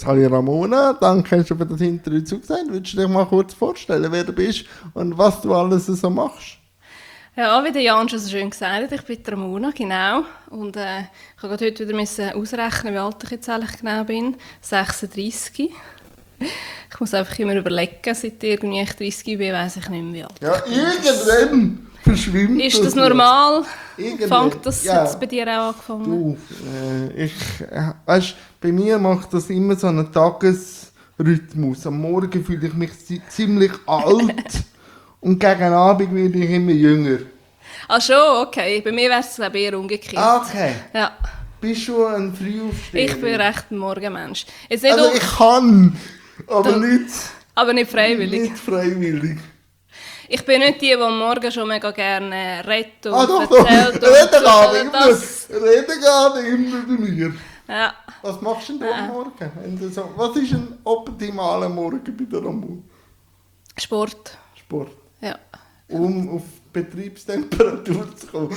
Sali Ramona, danke hast du für das Interview zugesagt. Willst du dich mal kurz vorstellen, wer du bist und was du alles so machst? Ja, wie der Jan schon so schön gesagt hat, ich bin die Ramona, genau. Und ich musste heute wieder ausrechnen, wie alt ich jetzt eigentlich genau bin. 36. Ich muss einfach immer überlegen, seit irgendwie ich 30 bin, weiss ich nicht mehr, wie alt Ja, irgendwann verschwimmt das. Ist das normal? Irgendwann. Fängt das Ja. jetzt bei dir auch angefangen? Weißt, bei mir macht das immer so einen Tagesrhythmus. Am Morgen fühle ich mich ziemlich alt und gegen Abend werde ich immer jünger. Ach schon, okay. Bei mir wäre es eher umgekehrt. Okay. Ja. Bist du ein Frühaufsteher? Ich bin recht ein Morgenmensch. Jetzt nicht Also ich kann, aber aber nicht freiwillig. Nicht freiwillig. Ich bin nicht die am Morgen schon mega gerne redet und Doch. erzählt. Reden geht immer bei mir. Ja. Was machst denn du am Morgen? Wenn du so, was ist ein optimaler Morgen bei der Ramon? Sport. Sport. Ja. Um auf Betriebstemperatur zu kommen.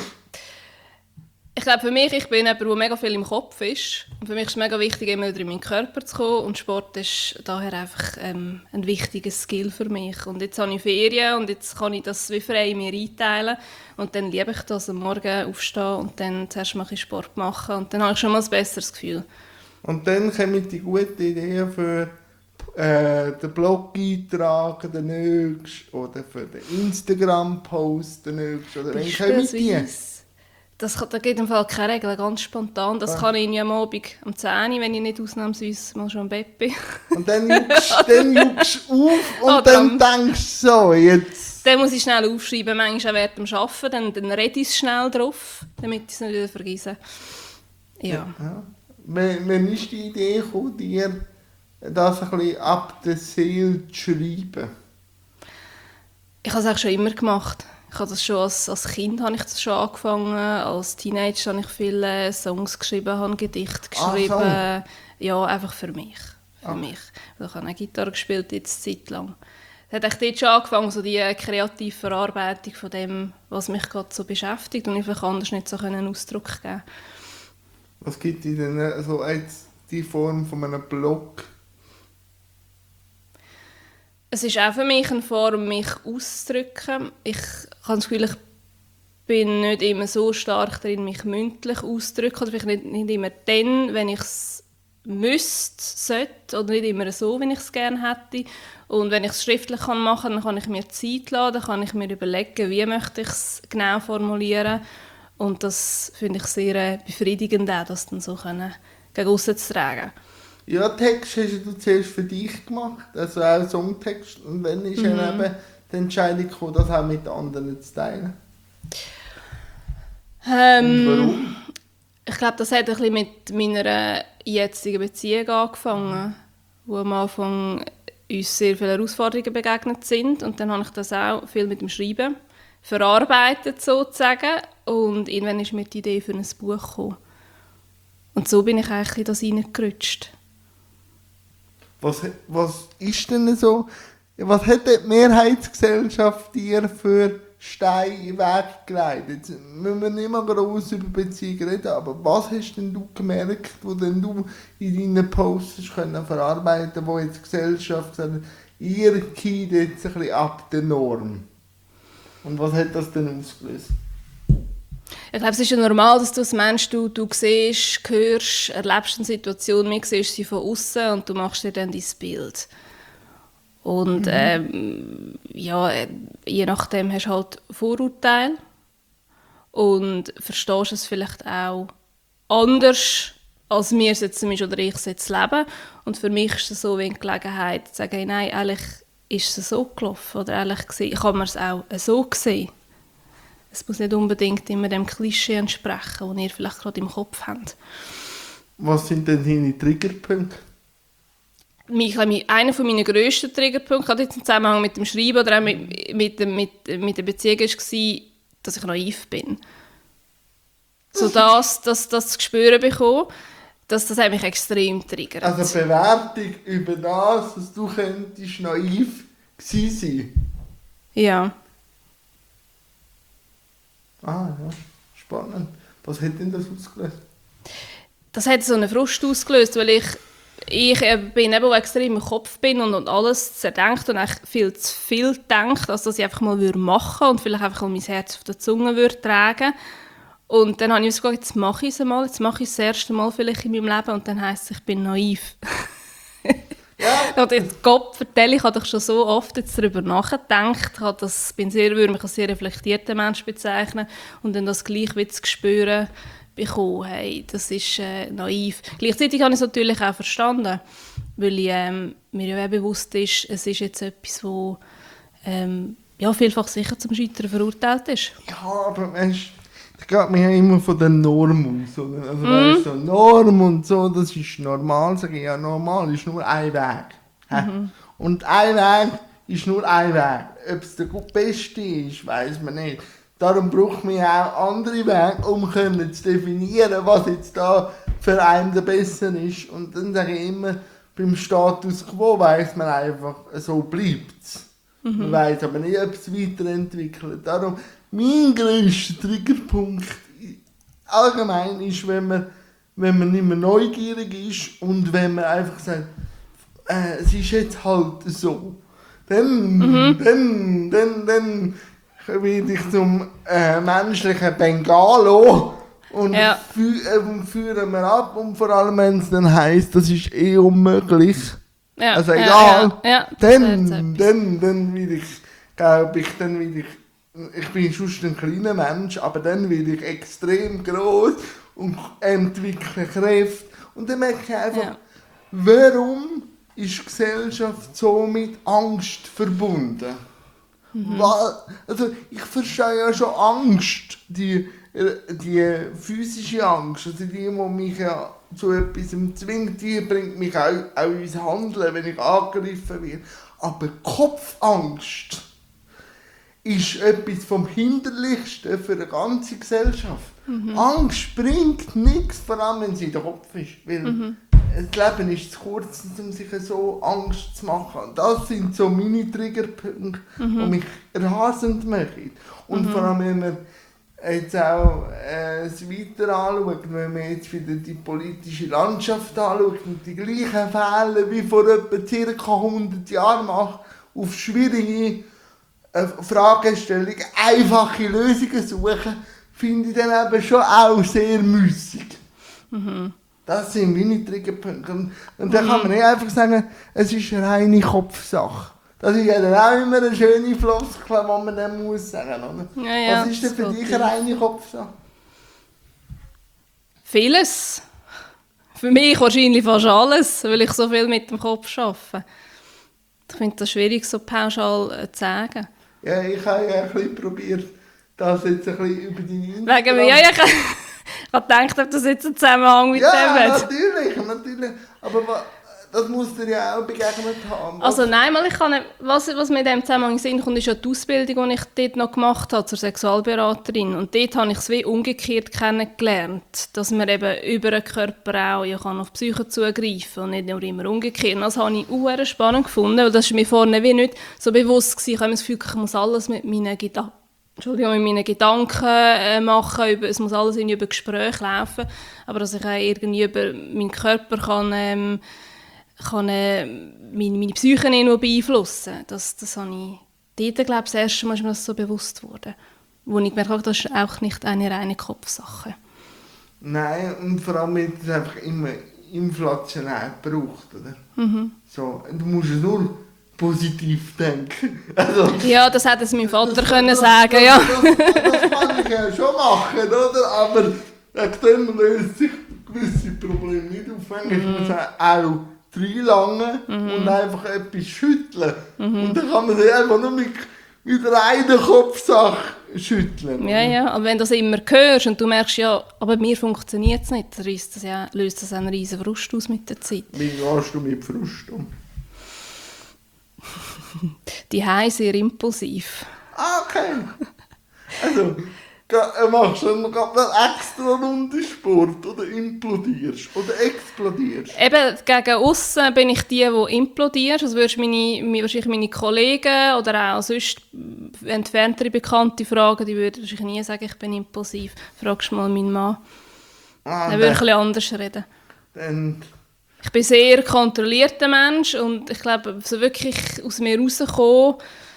Ich glaube, für mich, ich bin jemand, der mega viel im Kopf ist. Und für mich ist es mega wichtig, immer wieder in meinen Körper zu kommen. Und Sport ist daher einfach ein wichtiger Skill für mich. Und jetzt habe ich Ferien und jetzt kann ich das wie frei mir einteilen. Und dann liebe ich das, am Morgen aufstehen und dann zuerst mal ein bisschen Sport machen. Und dann habe ich schon mal ein besseres Gefühl. Und dann kommen die guten Ideen für den Blog-Eintrag, den nächsten, oder für den Instagram-Post, den nächsten. Oder wann kommen die? Da geht im Fall keine Regel, ganz spontan. Das kann ich am Abend um 10 Uhr, wenn ich nicht ausnahmsweise mal schon im Bett bin. Und dann juckst du auf und dann denkst du so, jetzt... Dann muss ich schnell aufschreiben, manchmal auch während dem Arbeiten, dann rede ich schnell drauf, damit ich es nicht wieder vergesse. Ja. Wann ist die Idee gekommen, dir das ein bisschen ab der Seele zu schreiben? Ich habe es eigentlich schon immer gemacht. Ich habe das schon als Kind habe ich das schon angefangen. Als Teenager habe ich viele Songs geschrieben, habe Gedichte geschrieben. Ja, einfach für mich. Für mich. Ich habe auch Gitarre gespielt, jetzt eine Zeit lang. Es hat echt dort schon angefangen, so die kreative Verarbeitung von dem, was mich gerade so beschäftigt und ich vielleicht anders nicht so einen Ausdruck geben. Was gibt dir denn so jetzt die Form von einem Blog? Es ist auch für mich eine Form, mich auszudrücken. Ich habe das Gefühl, ich bin nicht immer so stark darin, mich mündlich auszudrücken. Oder vielleicht nicht immer dann, wenn ich es müsste, sollte. Oder nicht immer so, wie ich es gerne hätte. Und wenn ich es schriftlich machen kann, dann kann ich mir Zeit lassen, dann kann ich mir überlegen, wie möchte ich es genau formulieren. Und das finde ich sehr befriedigend, auch, das dann so gegen aussen zu tragen. Ja, Text hast du zuerst für dich gemacht, also auch Songtext. Und dann ist ja eben die Entscheidung gekommen, das auch mit anderen zu teilen. Und warum? Ich glaube, das hat ein bisschen mit meiner jetzigen Beziehung angefangen, wo am Anfang uns sehr viele Herausforderungen begegnet sind. Und dann habe ich das auch viel mit dem Schreiben verarbeitet, sozusagen. Und irgendwann ist mir die Idee für ein Buch gekommen. Und so bin ich eigentlich in das hineingerutscht. Was ist denn so? Was hat die Mehrheitsgesellschaft dir für Steine in den Weg gelegt? Jetzt müssen wir nicht mal gross über Beziehungen reden, aber was hast denn du gemerkt, wo denn du in deinen Posts verarbeiten können, wo jetzt die Gesellschaft sagt, ihr geht jetzt ein bisschen ab der Norm? Und was hat das denn ausgelöst? Ich glaube, es ist ja normal, dass du als Mensch du siehst, hörst, erlebst eine Situation, mir siehst sie von außen und du machst dir dann dein Bild. Und je nachdem hast du halt Vorurteile und verstehst es vielleicht auch anders, als wir es jetzt oder ich es jetzt leben. Und für mich ist es so wie eine Gelegenheit, zu sagen, nein, eigentlich ist es so gelaufen oder eigentlich kann man es auch so sehen. Es muss nicht unbedingt immer dem Klischee entsprechen, das ihr vielleicht gerade im Kopf habt. Was sind denn deine Triggerpunkte? Einer meiner grössten Triggerpunkte, gerade jetzt im Zusammenhang mit dem Schreiben oder auch mit der Beziehung, war, dass ich naiv bin. So das zu spüren bekommen, das hat mich extrem triggert. Also Bewertung über das, dass du könntest naiv gewesen sein. Ja. Ah ja, spannend. Was hat denn das ausgelöst? Das hat so einen Frust ausgelöst, weil ich ich bin eben, wo extrem im Kopf bin und alles zerdenkt und eigentlich viel zu viel denkt, als dass ich einfach mal machen würde und vielleicht einfach mal mein Herz auf der Zunge würde tragen. Und dann habe ich mir gesagt, jetzt mache ich es einmal, jetzt mache ich es das erste Mal vielleicht in meinem Leben und dann heisst es, ich bin naiv. Ja. Und jetzt Gott vertelle, ich habe doch schon so oft jetzt darüber nachgedacht, würde mich als sehr reflektierter Mensch bezeichnen und dann das gleich wieder zu spüren bekommen, hey, das ist naiv. Gleichzeitig habe ich es natürlich auch verstanden, weil mir ja auch bewusst ist, es ist jetzt etwas, wo vielfach sicher zum Scheitern verurteilt ist. Ja, aber weißt, das geht mir ja immer von der Norm aus. Oder? Also weißt, so Norm und so, das ist normal. Sage ich, ja, normal ist nur ein Weg. Und ein Weg ist nur ein Weg. Ob es der beste ist, weiss man nicht. Darum braucht man ja auch andere Wege, um zu definieren, was jetzt da für einen der beste ist. Und dann sage ich immer, beim Status quo weiss man einfach, so bleibt es. Man weiss aber nicht, ob es weiterentwickelt. Darum, mein grösster Triggerpunkt allgemein ist, wenn man nicht mehr neugierig ist und wenn man einfach sagt, es ist jetzt halt so. Dann werde ich zum menschlichen Bengalo und führen wir ab. Und vor allem, wenn es dann heisst, das ist unmöglich. Ja, also egal. Dann will ich, glaube ich, ich bin sonst ein kleiner Mensch, aber dann will ich extrem groß und entwickle Kräfte. Und dann merke ich einfach, warum ist die Gesellschaft so mit Angst verbunden? Also ich verstehe ja schon Angst, die physische Angst, also die mich ja zu etwas zwingt, die bringt mich auch ins Handeln, wenn ich angegriffen werde. Aber Kopfangst ist etwas vom Hinderlichsten für eine ganze Gesellschaft. Angst bringt nichts, vor allem wenn sie in den Kopf ist. Weil das Leben ist zu kurz, um sich so Angst zu machen. Und das sind so meine Triggerpunkte, die mich rasend machen. Und vor allem, wenn man jetzt auch das Weiter anschaut, wenn man jetzt wieder die politische Landschaft anschaut und die gleichen Fälle wie vor etwa ca. 100 Jahren macht, auf schwierige Fragestellungen einfache Lösungen suchen, finde ich dann eben schon auch sehr müßig. Das sind meine Triggerpunkte. Und dann kann man nicht einfach sagen, es ist eine reine Kopfsache. Das ist ja dann auch immer eine schöne Floskel, die man dann muss sagen muss. Ja, was ist denn für dich eine reine Kopfsache? Vieles. Für mich wahrscheinlich fast alles, weil ich so viel mit dem Kopf arbeite. Ich finde das schwierig, so pauschal zu sagen. Ja, ich habe ja ein bisschen probiert, das jetzt ein bisschen über deine Wegen mir, ich habe gedacht, ob das jetzt einen Zusammenhang mit dem hat. Ja, natürlich. Aber das muss dir ja auch begegnet haben. Also nein, was mir in diesem Zusammenhang in den Sinn kommt, ist ja die Ausbildung, die ich dort noch gemacht habe zur Sexualberaterin. Und dort habe ich es wie umgekehrt kennengelernt, dass man eben über den Körper auch kann auf die Psyche zugreifen kann und nicht nur immer umgekehrt. Und das habe ich auch spannend gefunden, weil das war mir vorne wie nicht so bewusst gewesen. Ich habe das Gefühl, ich muss alles mit meinen Gedanken machen, es muss alles irgendwie über Gespräche laufen, aber dass ich auch irgendwie über meinen Körper kann meine Psyche nicht nur beeinflussen. Das habe ich dort, glaube ich, das erste Mal ist mir das so bewusst geworden. Wo ich gemerkt habe, das ist auch nicht eine reine Kopfsache. Nein, und vor allem wird es einfach immer inflationär gebraucht, oder? So, du musst nur positiv denken. Also, ja, das hätte es meinem Vater können sagen. Ja. Das kann ich ja schon machen, oder? Aber dann löst sich gewisse Probleme nicht auf. Manchmal muss man auch reinlangen und einfach etwas schütteln. Und dann kann man sich einfach nur mit einer Kopfsache schütteln. Ja, aber wenn du das immer hörst und du merkst, ja, aber mir funktioniert es nicht, dann löst das einen riesen Frust aus mit der Zeit. Wie gehst du mit Frust um? Die Hause sehr impulsiv. Ah, okay. Also, machst du dann gerade einen extra Rundensport oder implodierst oder explodierst? Eben, gegen aussen bin ich die implodiert. Also würdest du wahrscheinlich meine Kollegen oder auch sonst entferntere Bekannte fragen, die würden wahrscheinlich nie sagen, ich bin impulsiv. Fragst du mal meinen Mann. Dann würde ich ein bisschen anders reden. Dann Ich bin ein sehr kontrollierter Mensch und ich glaube, so wirklich aus mir rauskommen,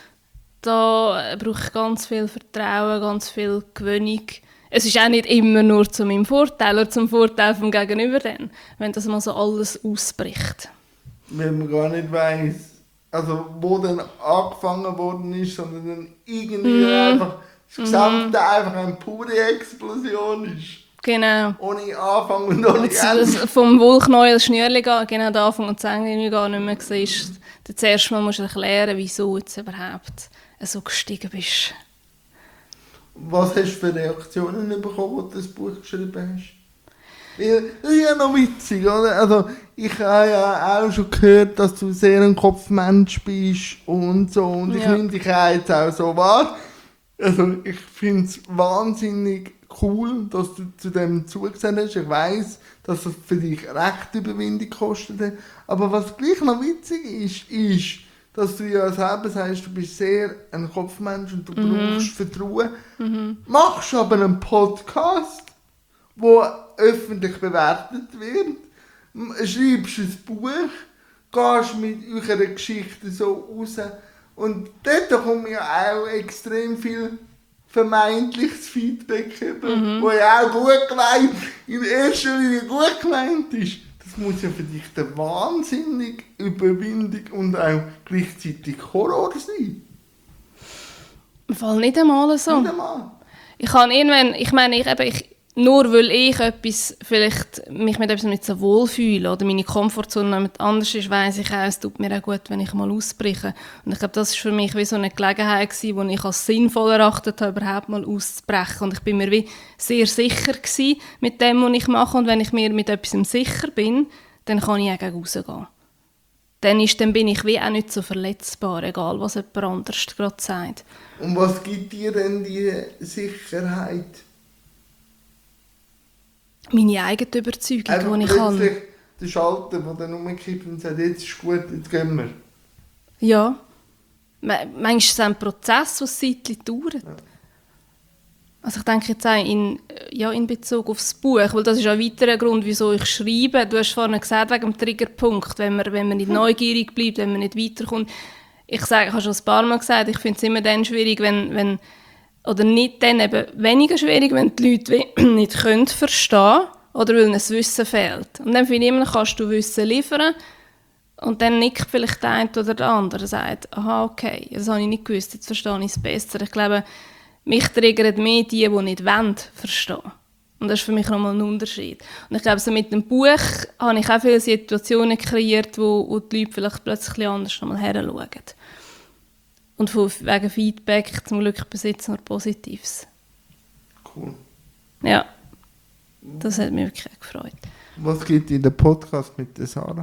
da brauche ich ganz viel Vertrauen, ganz viel Gewöhnung. Es ist auch nicht immer nur zu meinem Vorteil oder zum Vorteil vom Gegenüber, dann, wenn das mal so alles ausbricht. Wenn man gar nicht weiss, also wo dann angefangen worden ist, sondern dann irgendwie einfach das Gesamte einfach eine pure Explosion ist. Genau. Ohne Anfang und ohne Ende. Vom Wollknäuel das Schnürli gehen, genau der Anfang und das Ende gar nicht mehr siehst. Dann zuerst mal musst du erklären, wieso du jetzt überhaupt so gestiegen bist. Was hast du für Reaktionen bekommen, als du das Buch geschrieben hast? Weil, das ist ja noch witzig, oder? Also, ich habe ja auch schon gehört, dass du sehr ein Kopfmensch bist und so. Und ich nehme dich auch jetzt auch so wahr. Also, ich finde es wahnsinnig cool, dass du zu dem zugesehen hast. Ich weiss, dass das für dich recht Überwindung kostet. Aber was gleich noch witzig ist, dass du ja selber sagst, du bist sehr ein Kopfmensch und du brauchst Vertrauen. Machst aber einen Podcast, der öffentlich bewertet wird, schreibst ein Buch, gehst mit eurer Geschichte so raus und dort kommt ja auch extrem viel vermeintliches Feedback über, wo ja auch gut gemeint, in erster Linie gut gemeint ist. Das muss ja für dich eine wahnsinnige Überwindung und auch gleichzeitig Horror sein. Im Fall nicht einmal so. Nicht einmal. Ich kann irgendwann, nur weil ich mich mit etwas nicht so wohl fühle oder meine Komfortzone jemand anders ist, weiss ich auch, es tut mir auch gut, wenn ich mal ausbreche. Und ich glaube, das war für mich wie so eine Gelegenheit gewesen, die ich als sinnvoll erachtet habe, überhaupt mal auszubrechen. Und ich bin mir wie sehr sicher gewesen mit dem, was ich mache. Und wenn ich mir mit etwas sicher bin, dann kann ich auch gegen rausgehen. Dann bin ich wie auch nicht so verletzbar, egal was jemand anderes gerade sagt. Und was gibt dir denn die Sicherheit? Meine eigene Überzeugung, die ich habe. Plötzlich der Schalter, der dann umkippt und sagt, jetzt ist gut, jetzt gehen wir. Ja. Manchmal ist es ein Prozess, der ein Zeitchen dauert. Ja. Also ich denke jetzt auch in Bezug auf das Buch, weil das ist auch ein weiterer Grund, wieso ich schreibe. Du hast vorhin gesagt, wegen dem Triggerpunkt, wenn man nicht neugierig bleibt, wenn man nicht weiterkommt. Ich habe schon ein paar Mal gesagt, ich finde es immer dann schwierig, wenn oder nicht dann eben weniger schwierig, wenn die Leute nicht verstehen können oder weil ihnen das Wissen fehlt. Und dann finde ich immer, kannst du Wissen liefern und dann nickt vielleicht der eine oder der andere und sagt, aha, okay, das habe ich nicht gewusst, jetzt verstehe ich es besser. Ich glaube, mich triggern mehr die nicht verstehen wollen. Und das ist für mich nochmal ein Unterschied. Und ich glaube, so mit dem Buch habe ich auch viele Situationen kreiert, wo die Leute vielleicht plötzlich anders nochmal heranschauen. Und wegen Feedback zum Glück bis jetzt nur Positives. Cool. Ja, das hat mich wirklich gefreut. Was gibt in den Podcast mit der Sarah?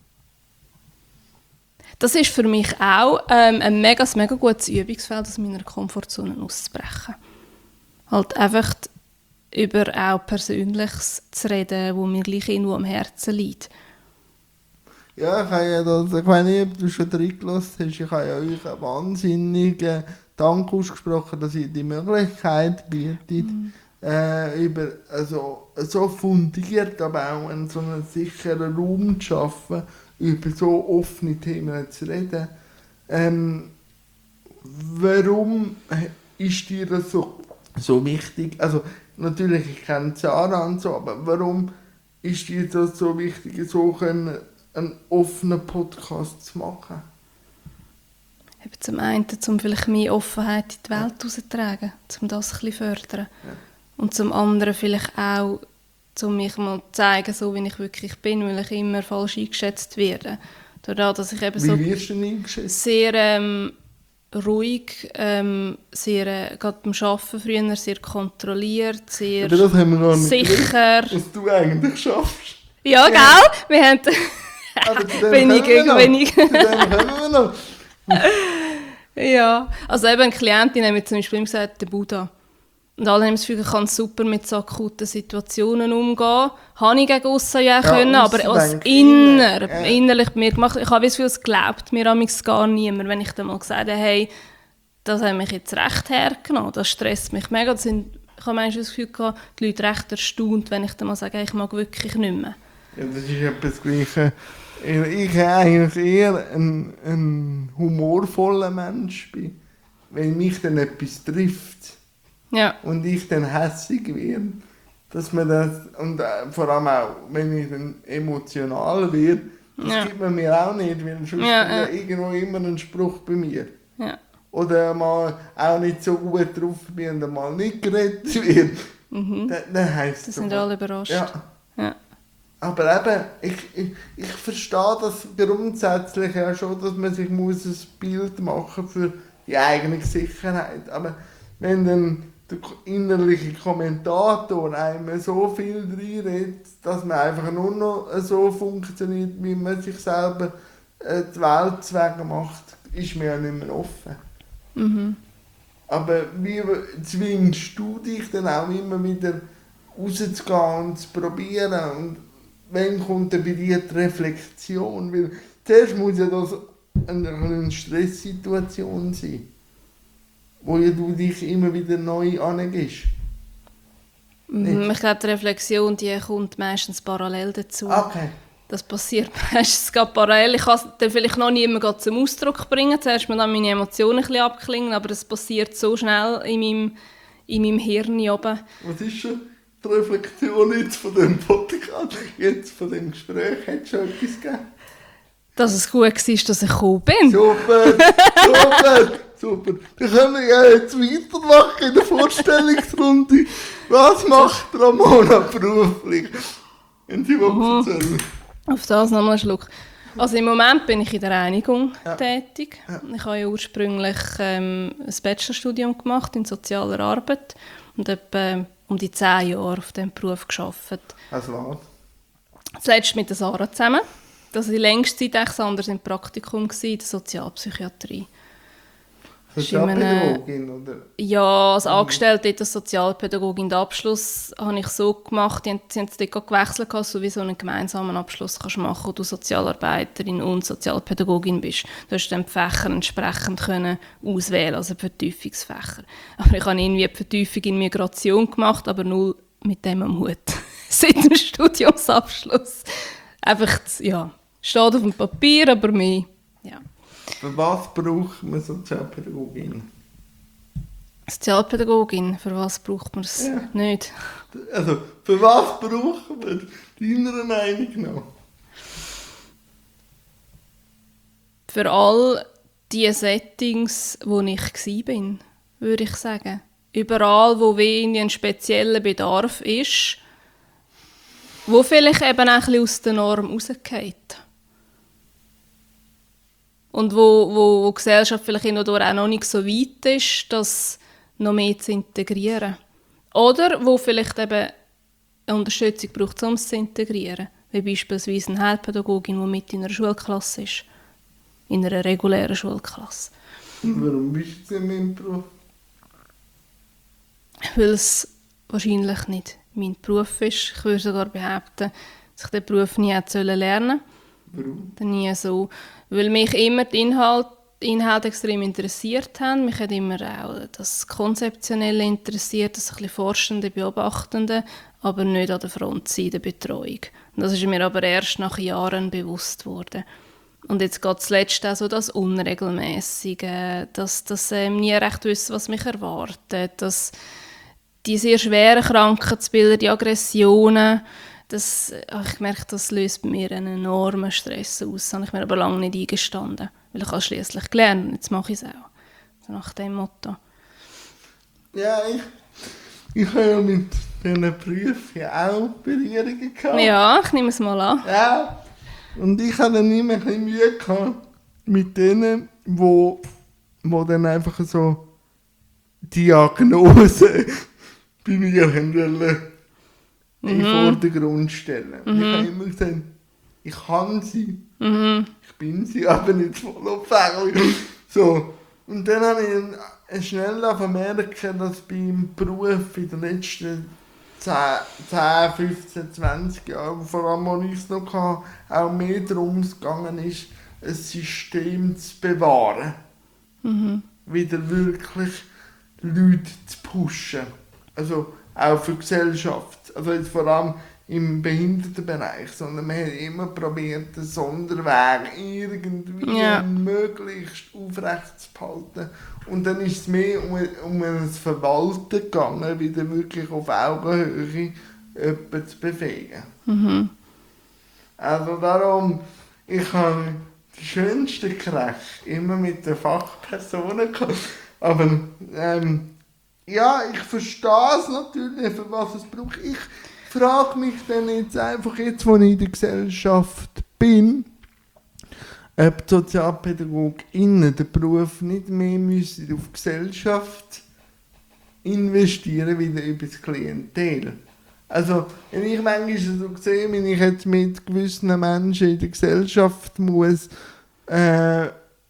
Das ist für mich auch ein mega gutes Übungsfeld, aus meiner Komfortzone auszubrechen. Halt einfach über auch Persönliches zu reden, wo mir gleich irgendwo am Herzen liegt. Ja, ich weiß nicht, ob du schon reingelassen hast, ich habe ja euch einen wahnsinnigen Dank ausgesprochen, dass ihr die Möglichkeit bietet, über so fundiert, aber auch in so einen sicheren Raum zu schaffen, über so offene Themen zu reden. Warum ist dir das so wichtig? Also natürlich, ich kenne Sarah und so, aber warum ist dir das so wichtig, so einen offenen Podcast zu machen? Eben zum einen, um vielleicht mehr Offenheit in die Welt herauszutragen, um das ein bisschen fördern. Ja. Und zum anderen vielleicht auch, um mich mal zu zeigen, so wie ich wirklich bin, weil ich immer falsch eingeschätzt werde. Dadurch, dass ich eben wie wirst du denn eingeschätzt? Sehr ruhig, sehr, gerade beim Arbeiten früher, sehr kontrolliert, sehr das haben wir gar nicht sicher. Gewusst, was du eigentlich schaffst. Ja, gell? Wir haben wenig. Zu dem kommen wir noch. Ja, also eben eine Klientin hat mir zum Beispiel gesagt, der Buddha. Und alle haben das Gefühl, ich kann super mit so akuten Situationen umgehen. Habe ich gegen aussen ja können, aber als innerlich bei mir gemacht. Ich habe das Gefühl, es glaubt mir amigs gar niemand, wenn ich dann mal gesagt habe, hey, das hat mich jetzt recht hergenommen, das stresst mich mega. Ich habe manchmal das Gefühl gehabt, die Leute recht erstaunt, wenn ich dann mal sage, hey, ich mag wirklich nicht mehr. Ja, das ist etwas Gleiches. Ich eigentlich eher ein humorvoller Mensch bin, wenn mich dann etwas trifft Ja. und ich dann hässig werde, dass man das, und vor allem auch, wenn ich dann emotional werde, das Ja. gibt man mir auch nicht, weil sonst Ja, ist irgendwo immer ein Spruch bei mir. Ja. Oder mal auch nicht so gut drauf bin und mal nicht gerettet wird. Dann heisst Das es sind so, alle überrascht. ja. Ja. Aber eben, ich verstehe das grundsätzlich ja schon, dass man sich muss ein Bild machen für die eigene Sicherheit. Aber wenn dann der innerliche Kommentator einem so viel reinredet, dass man einfach nur noch so funktioniert, wie man sich selber die Welt zu wegen macht, ist mir ja nicht mehr offen. Aber wie zwingst du dich dann auch immer wieder rauszugehen und zu probieren? Und wann kommt dann bei dir die Reflexion? Weil zuerst muss ja das eine Stresssituation sein, wo ja du dich immer wieder neu angehst. Ich glaube, die Reflexion die kommt meistens parallel dazu. Okay. Das passiert meistens gerade parallel. Ich kann es dann vielleicht noch nie immer zum Ausdruck bringen. Zuerst mal dann meine Emotionen ein bisschen abklingen, aber es passiert so schnell in meinem Hirn oben. Was ist schon die Reflexion jetzt von dem Podcast, jetzt von dem Gespräch? Hat es schon etwas gegeben? Dass es gut war, dass ich gekommen bin. Super, super, super. Dann können wir ja jetzt weitermachen in der Vorstellungsrunde. Was macht Ramona beruflich? Wenn sie was erzählen. Auf das nochmal einen Schluck. Also im Moment bin ich in der Reinigung tätig. Ja. Ich habe ja ursprünglich ein Bachelorstudium gemacht in sozialer Arbeit und etwa um die 10 Jahre auf diesem Beruf gearbeitet. Also was? Zuletzt mit der Sarah zusammen. Das war die längste Zeit echt anders im Praktikum in der Sozialpsychiatrie. Sozialpädagogin, oder? Ja, als Angestellte dort als Sozialpädagogin. Den Abschluss habe ich so gemacht, sie haben es dort gewechselt, dass du wie so einen gemeinsamen Abschluss kannst machen, wo du Sozialarbeiterin und Sozialpädagogin bist. Du hast dann die Fächer entsprechend können auswählen, also Vertiefungsfächer. Aber ich habe irgendwie die Vertiefung in Migration gemacht, aber null mit dem am Hut. Seit dem Studiumsabschluss. Einfach, ja, steht auf dem Papier, aber mehr, ja. Für was braucht man Sozialpädagogin? Sozialpädagogin, für was braucht man es nicht? Also, für was braucht man deiner Meinung nach? Für all die Settings, wo ich war, würde ich sagen. Überall, wo irgendwie ein spezieller Bedarf ist, wo vielleicht eben auch ein bisschen aus der Norm rausgeht. Und wo die Gesellschaft vielleicht auch noch nicht so weit ist, das noch mehr zu integrieren. Oder wo vielleicht eben eine Unterstützung braucht, um es zu integrieren. Wie beispielsweise eine Heilpädagogin, die mit in einer Schulklasse ist. In einer regulären Schulklasse. Und warum bist du in meinem Beruf? Weil es wahrscheinlich nicht mein Beruf ist. Ich würde sogar behaupten, dass ich den Beruf nie hätte lernen sollen. Warum? Nie so. Weil mich immer die Inhalte extrem interessiert haben. Mich hat immer auch das Konzeptionelle interessiert, das ein bisschen Forschende, Beobachtende, aber nicht an der Front sein, der Betreuung. Und das ist mir aber erst nach Jahren bewusst worden. Und jetzt geht zuletzt auch so das Unregelmäßige, dass nie recht wissen, was mich erwartet, dass die sehr schweren Krankheitsbilder, die Aggressionen, ich merke, das löst bei mir einen enormen Stress aus. Das habe ich mir aber lange nicht eingestanden, weil ich habe schliesslich gelernt und jetzt mache ich es auch. So nach dem Motto. Ja, ich habe ja mit diesen Berufen auch Berührungen gehabt. Ja, ich nehme es mal an. Ja. Und ich hatte dann immer ein bisschen Mühe gehabt mit denen, wo dann einfach so Diagnose bei mir wollten in den Vordergrund stellen. Ich habe immer gesagt, ich kann sie, ich bin sie, aber nicht vollumfänglich. So. Und dann habe ich schnell merken, dass beim Beruf in den letzten 10, 15, 20 Jahren, vor allem als ich es noch hatte, auch mehr darum gegangen ist, ein System zu bewahren. Wieder wirklich Leute zu pushen. Also auch für die Gesellschaft. Also jetzt vor allem im Behindertenbereich, sondern man hat immer probiert, den Sonderweg irgendwie möglichst aufrecht zu behalten. Und dann ist es mehr um ein Verwalten gegangen, wieder wirklich auf Augenhöhe jemanden zu befähigen. Mhm. Also darum, ich habe die schönsten Kräche immer mit den Fachpersonen gehabt. Aber ja, ich verstehe es natürlich, für was es braucht. Ich frage mich dann jetzt einfach, jetzt wo ich in der Gesellschaft bin, ob die SozialpädagogInnen den Beruf nicht mehr müssen auf die Gesellschaft investieren, wieder über das Klientel. Also, wenn ich manchmal so sehe, wenn ich jetzt mit gewissen Menschen in der Gesellschaft muss, das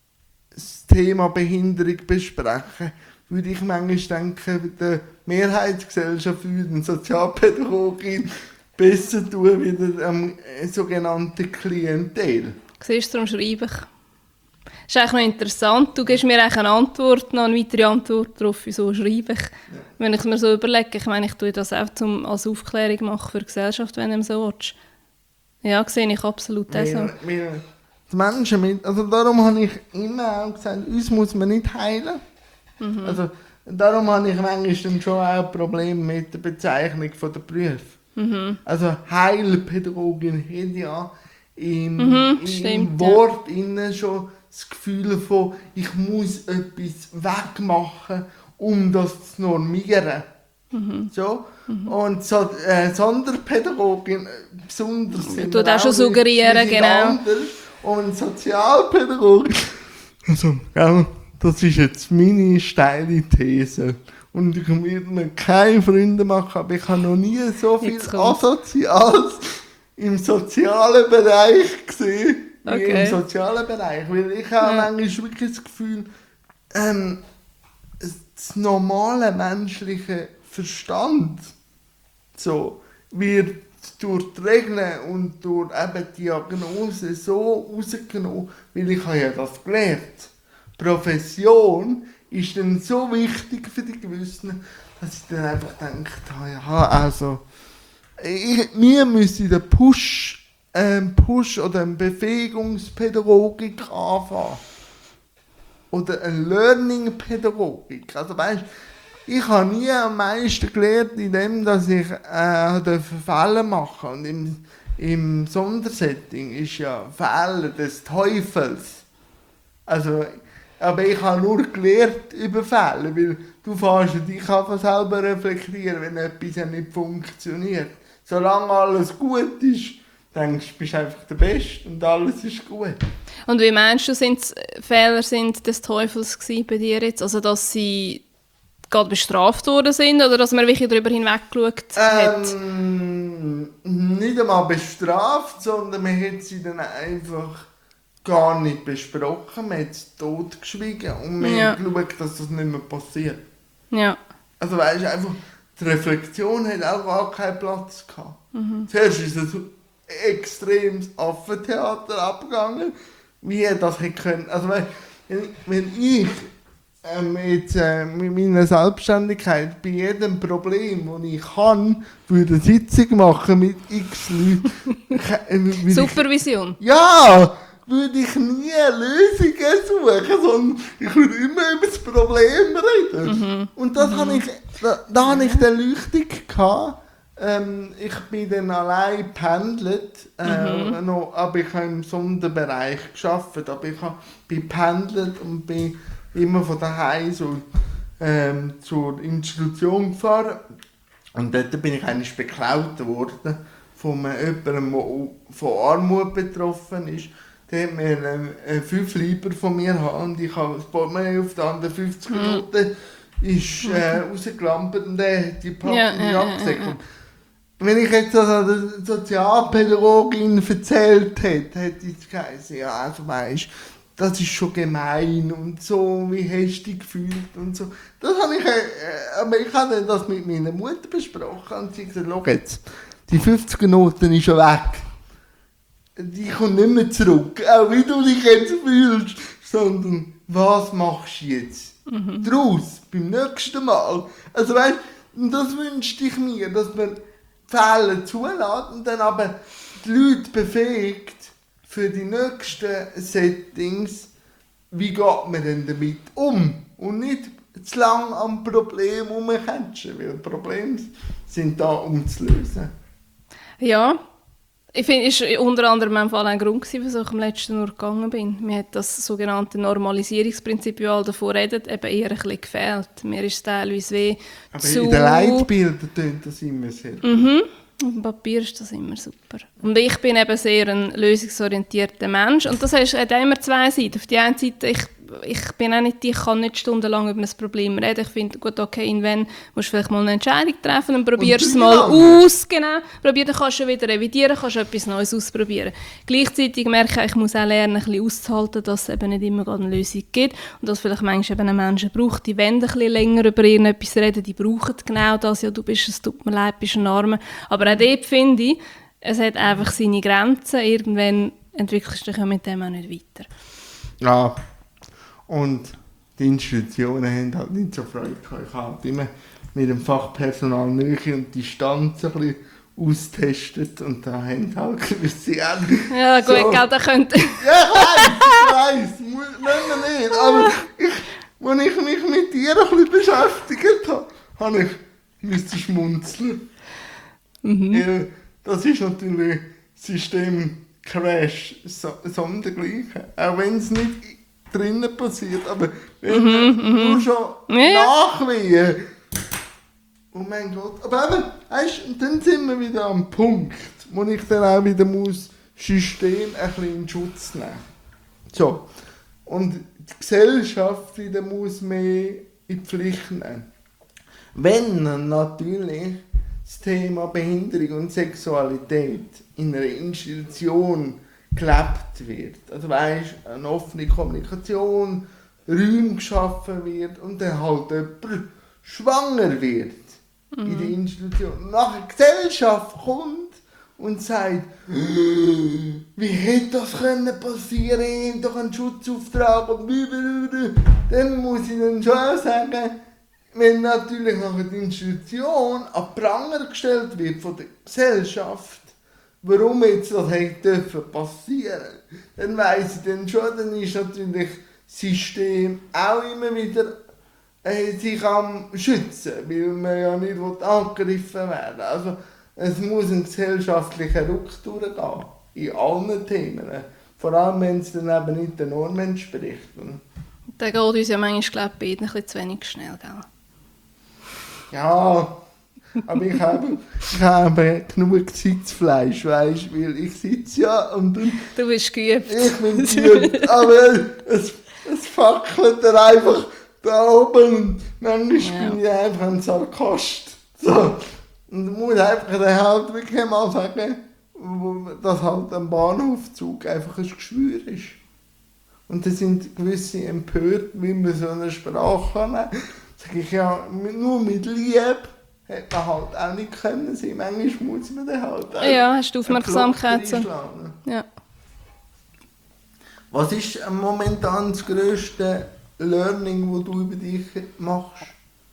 Thema Behinderung besprechen, würde ich manchmal denken, der Mehrheitsgesellschaft würde eine Sozialpädagogin besser tun, wie der sogenannte Klientel. Siehst du, darum schreibe ich. Das ist eigentlich noch interessant. Du gibst mir eigentlich eine Antwort, noch eine weitere Antwort darauf, wieso schreibe ich. Ja. Wenn ich es mir so überlege, ich meine, ich tue das auch als Aufklärung machen für die Gesellschaft, wenn du so willst. Ja, sehe ich absolut auch so. Die Menschen mit, also darum habe ich immer auch gesagt, uns muss man nicht heilen. Mhm. Also darum habe ich manchmal dann schon auch ein Problem mit der Bezeichnung der Berufe. Mhm. Also Heilpädagogin hat ja im Wort innen schon das Gefühl von, ich muss etwas wegmachen, um das zu normieren. Mhm. So. Mhm. Und so, Sonderpädagogin, besonders sind du das schon suggerieren, genau. Anders. Und Sozialpädagogin, also, ja, das ist jetzt meine steile These. Und ich werde mir keine Freunde machen, aber ich habe noch nie so viel Asoziales im sozialen Bereich gesehen, wie im sozialen Bereich. Weil ich habe manchmal wirklich das Gefühl, das normale menschliche Verstand so, wird durch die Regeln und durch eben die Diagnose so rausgenommen, weil ich habe ja das gelernt. Profession ist dann so wichtig für die Gewissen, dass ich dann einfach gedacht habe, ja, also wir müssen den Push oder eine Befähigungspädagogik anfangen. Oder eine Learning-Pädagogik. Also weißt, ich habe nie am meisten gelernt in dem, dass ich Fälle machen. Und im Sondersetting ist ja Fälle des Teufels. Also, aber ich habe nur gelernt über Fälle, weil du fährst dich einfach selber reflektieren, wenn etwas ja nicht funktioniert. Solange alles gut ist, denkst du, bist einfach der Beste und alles ist gut. Und wie meinst du, Fehler sind des Teufels bei dir jetzt? Also, dass sie gerade bestraft worden sind oder dass man wirklich darüber hinweggeschaut hat? Nicht einmal bestraft, sondern man hat sie dann einfach gar nicht besprochen. Man hat es totgeschwiegen und man hat geschaut, dass das nicht mehr passiert. Ja. Also weißt du, einfach die Reflexion hat auch gar keinen Platz gehabt. Mhm. Zuerst ist es ein extremes Affentheater abgegangen, wie er das hätte können. Also weißt, wenn ich mit meiner Selbstständigkeit bei jedem Problem, das ich kann, würde eine Sitzung machen mit x Leuten. Supervision? Ja! Würde ich nie Lösungen suchen, sondern ich würde immer über das Problem reden. Mhm. Und das habe ich, da habe ich dann Leuchtung gehabt. Ich bin dann allein gependelt, aber ich habe im Sonderbereich gearbeitet, aber ich bin gependelt und bin immer von daheim so, zur Institution gefahren. Und dort bin ich eigentlich beklaut worden von jemandem, der von Armut betroffen ist. Der hat mir 5 Lieber von mir haben und ich habe das Portemonnaie auf der anderen 50 Minuten rausgelampert und der hat die Packung abgesägt. Wenn ich jetzt das an der Sozialpädagogin erzählt hätte, hätte ich gesagt, ja, also weisst, das ist schon gemein und so, wie hast du dich gefühlt und so. Das habe ich, aber ich habe das mit meiner Mutter besprochen und sie hat gesagt, schau jetzt, die 50er Noten ist schon weg. Die kommt nicht mehr zurück, auch wie du dich jetzt fühlst, sondern was machst du jetzt daraus beim nächsten Mal? Also weißt, das wünschte ich mir, dass man Fehler zulässt und dann aber die Leute befähigt für die nächsten Settings, wie geht man denn damit um? Und nicht zu lange am Problem rumkätschen, weil Probleme sind da, um zu lösen. Ja, ich finde, es war unter anderem im Fall ein Grund, wieso ich am letzten Ort gegangen bin. Mir hat das sogenannte Normalisierungsprinzip, wie alle davon reden, eben eher ein bisschen gefehlt. Mir ist es teilweise weh Aber zu... in den Leitbildern tönt das immer sehr. Auf dem Papier ist das immer super. Und ich bin eben sehr ein lösungsorientierter Mensch. Und das hat immer zwei Seiten. Auf der einen Seite, ich bin auch nicht, ich kann nicht stundenlang über ein Problem reden. Ich finde, gut, okay, wenn musst du vielleicht mal eine Entscheidung treffen und probierst es mal aus. Genau. Dann kannst du wieder revidieren, kannst etwas Neues ausprobieren. Gleichzeitig merke ich muss auch lernen, ein bisschen auszuhalten, dass es eben nicht immer eine Lösung gibt. Und dass vielleicht manchmal eben Menschen braucht, die wollen ein bisschen länger über irgendetwas reden, die brauchen genau das. Ja, du bist, es tut mir leid, bist ein Armer. Aber auch dort finde ich, es hat einfach seine Grenzen. Irgendwann entwickelst du dich ja mit dem auch nicht weiter. Ja. Und die Institutionen haben halt nicht so Freude gehabt. Ich habe immer mit dem Fachpersonal Nähe und Distanz ein bisschen austestet und da haben halt gewisse Enden. Ja, gut, so. Gell, da könnte... Ja, ich weiss, müssen wir nicht. Aber als ich mich mit dir ein bisschen beschäftigt habe, musste ich schmunzeln. Ja, das ist natürlich Systemcrash sondergleichen. Auch wenn es nicht drinnen passiert, aber wenn du schon Nachwehen. Oh mein Gott. Aber eben, weißt, dann sind wir wieder am Punkt, wo ich dann auch wieder muss System ein bisschen in Schutz nehmen. So. Und die Gesellschaft wieder muss mehr in die Pflicht nehmen. Wenn dann natürlich das Thema Behinderung und Sexualität in einer Institution gelebt wird. Also weißt, eine offene Kommunikation, Räume geschaffen wird und dann halt jemand schwanger wird in der Institution. Nachher die Gesellschaft kommt und sagt, wie hätte das können passieren? Ich habe doch einen Schutzauftrag und dann muss ich dann schon sagen, wenn natürlich nachher die Institution an den Pranger gestellt wird von der Gesellschaft, warum jetzt das hätte passieren dürfen, dann weiss ich dann schon, dann ist natürlich das System auch immer wieder sich am Schützen, weil man ja nicht angegriffen werden will. Also es muss ein gesellschaftlicher Ruck durchgehen, in allen Themen. Vor allem, wenn es dann eben nicht der Norm entspricht. Der geht uns ja manchmal, glaube ich, ein bisschen zu wenig schnell, gell? Ja, aber ich habe genug Sitzfleisch, weißt du, weil ich sitze ja und dann... Du bist geübt. Ich bin geübt, aber es fackelt dann einfach da oben und manchmal bin ich einfach ein Sarkast. So. Und ich muss einfach dann halt wirklich mal sagen, dass halt ein Bahnhofzug einfach ein Geschwür ist. Und da sind gewisse empört, wie man so eine Sprache kann. Sag ich ja, nur mit Liebe hätte man halt auch nicht können sein. Manchmal muss man dann halt auch ja, hast du Aufmerksamkeit. Ja. Was ist momentan das grösste Learning, das du über dich machst?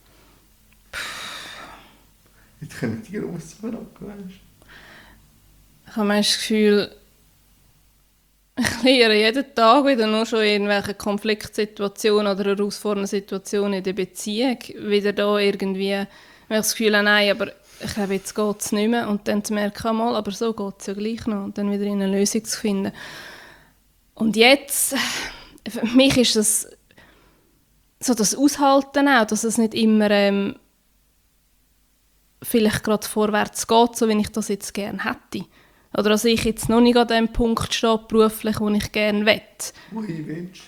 Jetzt kommen die grossen Fragen, weißt du? Ich habe das Gefühl, ich lerne jeden Tag wieder nur schon irgendwelche Konfliktsituationen oder herausfordernde Situationen in der Beziehung. Wieder da irgendwie, wenn ich das Gefühl habe, nein, aber ich glaube, jetzt geht es nicht mehr. Und dann zu merken, mal, aber so geht es ja gleich noch. Und dann wieder eine Lösung zu finden. Und jetzt, für mich ist das so das Aushalten auch, dass es nicht immer vielleicht gerade vorwärts geht, so wie ich das jetzt gerne hätte. Oder dass ich jetzt noch nicht an dem Punkt stehe, beruflich, wo ich gerne will. Wohin willst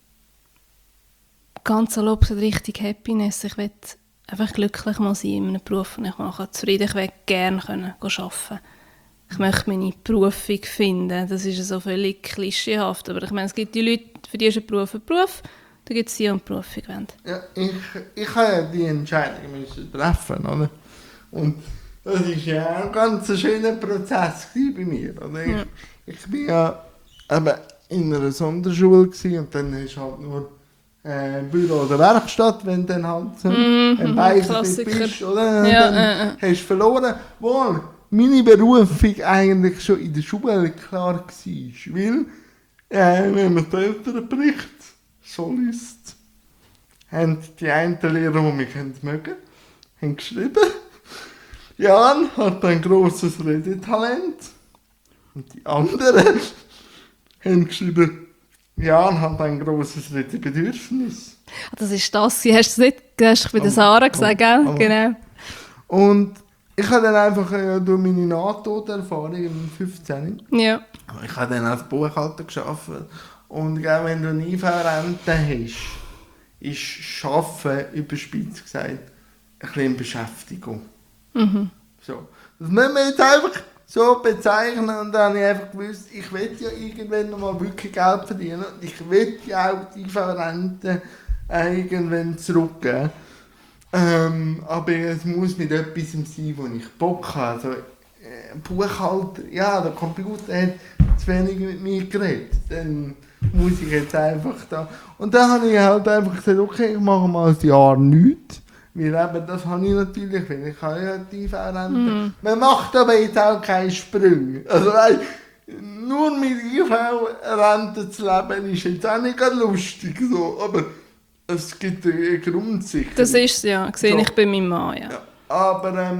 du? Ganz salopp gesagt, richtig Happiness. Ich will einfach glücklich mal sein in einem Beruf, den ich mache. Zufrieden, ich will gerne arbeiten. Ich möchte meine Berufung finden. Das ist so völlig klischeehaft. Aber ich meine, es gibt die Leute, für die ist ein Beruf ein Beruf. Da gibt es die, die eine Berufung wollen. Ja, ich habe ja die Entscheidung treffen, oder? Und das war ja ein ganz schöner Prozess bei mir. Oder? Ich war ja eben in einer Sonderschule und dann hast du halt nur Büro oder Werkstatt, wenn du dann halt ein Beißer bist, oder? Ja, dann hast du verloren. Wohl, meine Berufung eigentlich schon in der Schule klar war. Weil, wenn man die Elternbericht so liest, haben die einen Lehrer, die mich mögen, haben geschrieben, Jan hat ein grosses Redetalent. Und die anderen haben geschrieben, Jan hat ein grosses Redebedürfnis. Das ist das, hast du nicht hast bei der Sarah gesagt, gell? Genau. Und ich habe dann einfach durch meine Nahtoderfahrung im 15. Ja. Ich habe dann als Buchhalter gearbeitet. Und auch wenn du eine IV-Rente hast, ist Arbeiten, überspitzt gesagt, ein bisschen Beschäftigung. So. Das müssen wir jetzt einfach so bezeichnen. Und dann habe ich einfach gewusst, ich will ja irgendwann mal wirklich Geld verdienen. Und ich will ja auch die IV-Rente irgendwann zurückgeben. Aber es muss mit etwas sein, wo ich Bock habe. Also, Buchhalter, ja, der Computer hat zu wenig mit mir geredet. Dann muss ich jetzt einfach da. Und dann habe ich halt einfach gesagt, okay, ich mache mal ein Jahr nichts. Weil eben, das habe ich natürlich, weil ich habe ja die IV-Rente. Man macht aber jetzt auch keine Sprünge. Also, nur mit IV-Rente zu leben ist jetzt auch nicht lustig. So. Aber es gibt eine Grundsicherung. Das ist es, ja. Sehe So. ich bei meinem Mann, ja. Ja, aber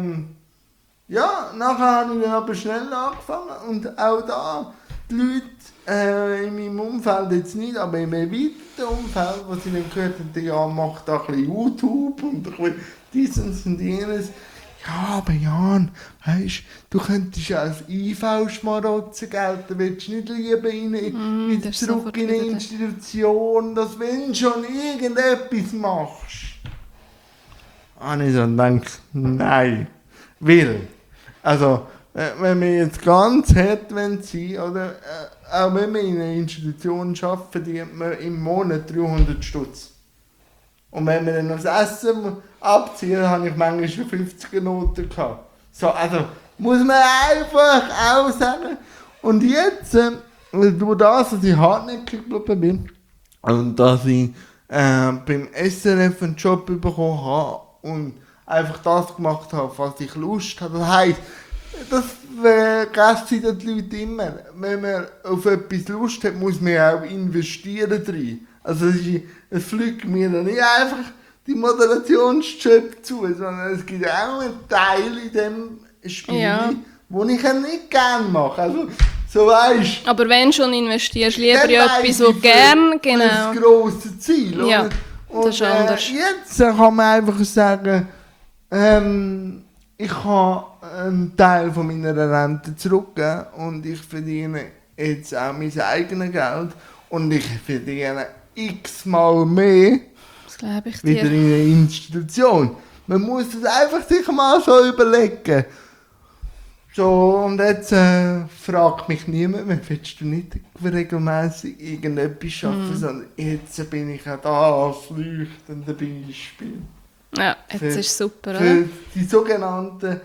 ja, nachher habe ich dann aber schnell angefangen und auch da, die Leute in meinem Umfeld jetzt nicht, aber im erweiterten Umfeld, was ich dann gehört habe, ja, macht da ein bisschen YouTube und ein bisschen dieses und jenes. Ja, aber Jan, weisst, du könntest ja als IV-Schmarotzer gelten, willst du nicht lieber in das ist zurück sofort in eine wieder der- Institution, dass wenn du schon irgendetwas machst. Und ich so denke, nein, will. Also, wenn wir jetzt ganz hart sein wollen, oder auch wenn wir in einer Institution arbeiten, verdient man im Monat 300 Stutz. Und wenn wir dann noch das Essen abziehen, habe ich manchmal schon 50er Noten gehabt. So, also muss man einfach auch sagen. Und jetzt, durch das, dass ich hartnäckig geblieben bin und dass ich beim SRF einen Job bekommen habe und einfach das gemacht habe, was ich Lust habe. Das heisst, das vergessen die Leute immer. Wenn man auf etwas Lust hat, muss man auch investieren drin. Also es fliegt mir dann nicht einfach die Moderationsjob zu, sondern es gibt auch einen Teil in dem Spiel, Ja. wo ich ja nicht gerne mache. Also, so weisst, Aber wenn du schon investierst, lieber dann in weiss etwas, ich was gern, für genau. das grosse Ziel. Ja, oder? das ist anders. Jetzt kann man einfach sagen, ich kann einen Teil von meiner Rente zurückgeben und ich verdiene jetzt auch mein eigenes Geld und ich verdiene x-mal mehr Das glaube ich wieder dir. in einer Institution. Man muss das einfach sich mal so überlegen. So, und jetzt fragt mich niemand mehr, willst du nicht regelmäßig irgendetwas arbeiten, sondern jetzt bin ich auch da als leuchtende Beispiel. Ja, jetzt ist es super, oder? Für die sogenannten,